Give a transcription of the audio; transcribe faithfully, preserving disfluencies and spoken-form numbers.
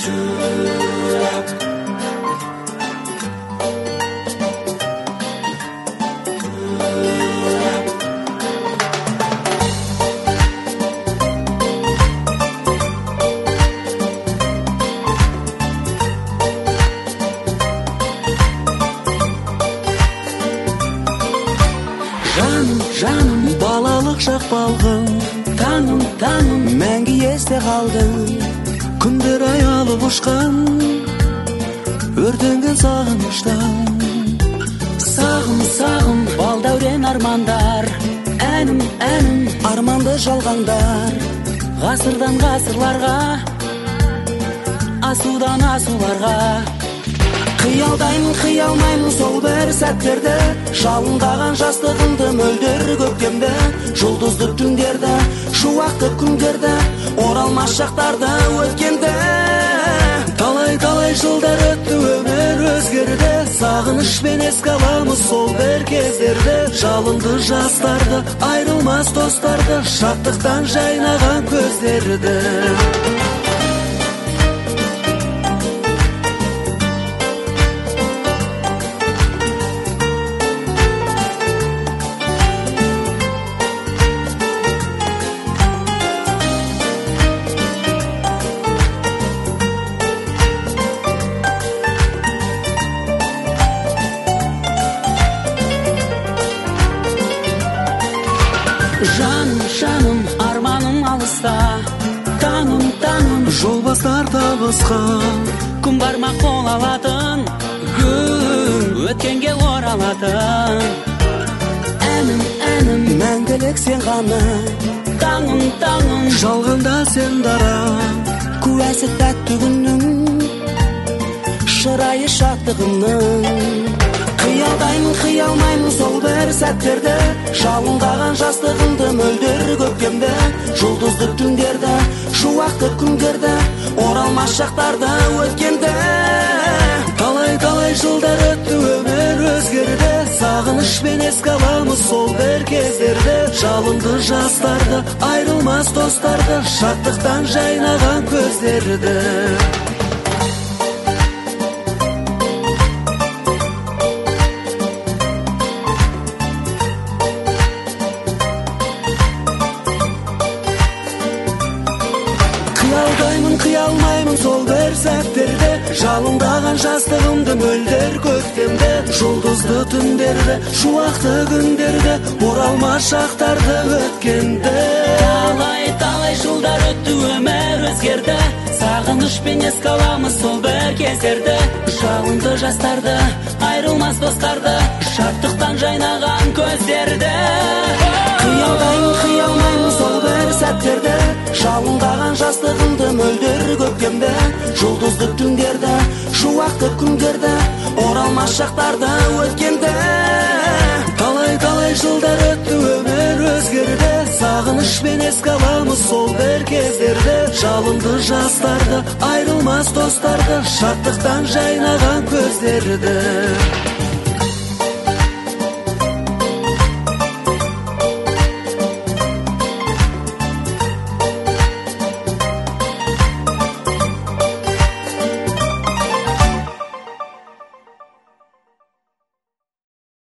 Жаным, балалық шақ балғын, таңым, таңым, мәңгі есте қалды. Күндер аялып ұшқан, өртенген сағыныштан. Сағым, сағым, балдәурен армандар, әнім, әнім, арманды жалғандар. Ғасырдан ғасырларға, асудан асуларға. Қиялдаймын, қиялмаймын сол бір сәттерді, жалындаған жастығымды мөлдір көктемді, жұлдызды түндерді, шуақты күндерді, оралмас шақтарды өткенді. Талай-талай жылдар өтті, өмір өзгерді, сағынышпен еске аламыз сол бір кездерді, жалынды жастарды, айрылмас достарды, шаттықтан жайнаған көздерді. Жаным, жаным, арманым алыста, таңым, таңым, жол бастар табысқа. Күн бармақ қол алатын, күн өткенге оралатын. Әнім, әнім, мәңгілік сен ғана, таңым, таңым, жалғанда сен дара. Куәсі тәтті күннің, шырайы шаттығымның. Қиялдаймын, қиялмаймын сол бір сәттерді, жалындаған жастығымды мөлдір көктемді, жұлдызды түндерді, шуақты күндерді, оралмас шақтарды өткенді. Талай-талай жылдар өтті, өмір өзгерді, сағынышпен еске аламыз сол бір кездерді, жалынды жастарды, айрылмас достарды, шаттықтан жайнаған көздерді. Қиялдаймын, қиялмаймын сол бір сәттерді, жалындаған жастығымды мөлдір көктемді, жұлдызды түндерді, шуақты күндерді, оралмас шақтарды өткенді. Талай-талай жылдар өтті, өмір өзгерді, сағынышпен еске аламыз сол бір кездерді, жалынды жастарды, айрылмас достарды, шаттықтан жайнаған көздерді. Қиялдаймын, қиялмаймын сол бір сәттерді, жалындаған жастығымды мөлдір көктемді, жұлдызды түндерді, шуақты күндерді, оралмас шақтарды өткенді. Талай-талай жылдар өтті, өмір өзгерді, сағынышпен еске аламыз сол бір кездерді, жалынды жастарды, айрылмас достарды, шаттықтан жайнаған көздерді.